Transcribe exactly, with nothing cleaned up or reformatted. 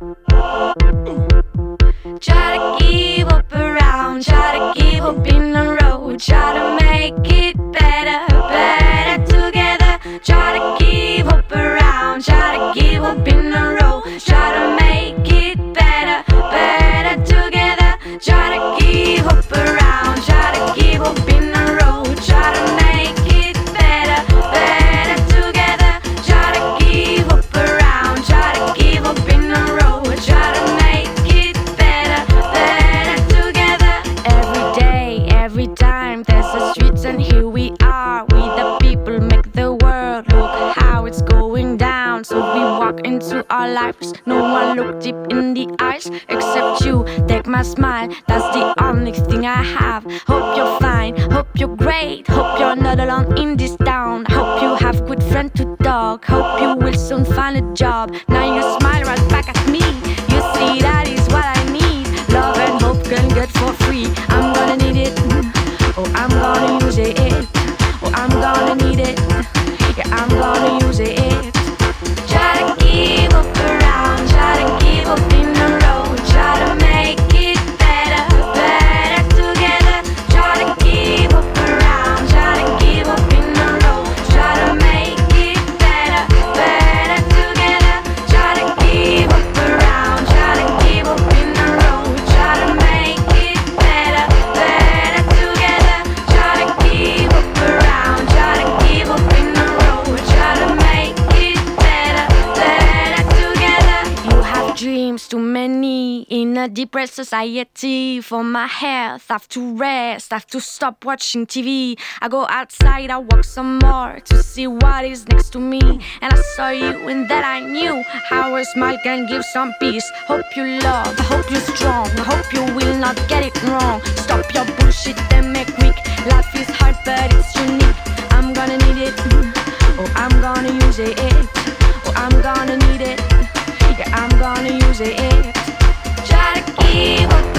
Try to give up around, try to give up in the road, try to make it better, better together. Try to give up around, try to give up in the road, try to make it better, better together. Try to give up around, try to give up in the road, try to make it better, better together. Try to give up around, try to give up in the road, try to make it better, better together. Every day, every time, there's the streets and here we are. We the people make the world. Look how it's going down. So we walk into our lives. No one look deep in the eyes except you. Take my smile, that's the only thing I have. Hope you're fine, hope you're great, hope you're not alone in this town. Hope you have good friend to talk, hope you will soon find a job. Now you smile right back at me. You see that is what I need. Love and hope can get for free. I'm gonna need it, oh I'm gonna use it, oh I'm gonna need it, yeah I'm gonna use it. Try to give up around, try to give up in the road, try to make it better, better together. Try to give up around, try to give up in the road, try to make it better, better together. Try to give up around, try to give up in the road, try to make it better, better together. Try to give up around, try to give up in the road, try to make it better, better together. You have dreams, too many, in a depressed society. For my health, I have to rest, I have to stop watching T V. I go outside, I walk some more to see what is next to me. And I saw you and that I knew how a smile can give some peace. Hope you love, I hope you're strong, I hope you will not get it wrong. Stop your bullshit and make weak. Life is hard but it's unique. I'm gonna need it, oh I'm gonna use it, oh I'm gonna need it, yeah I'm gonna use it. Try to give up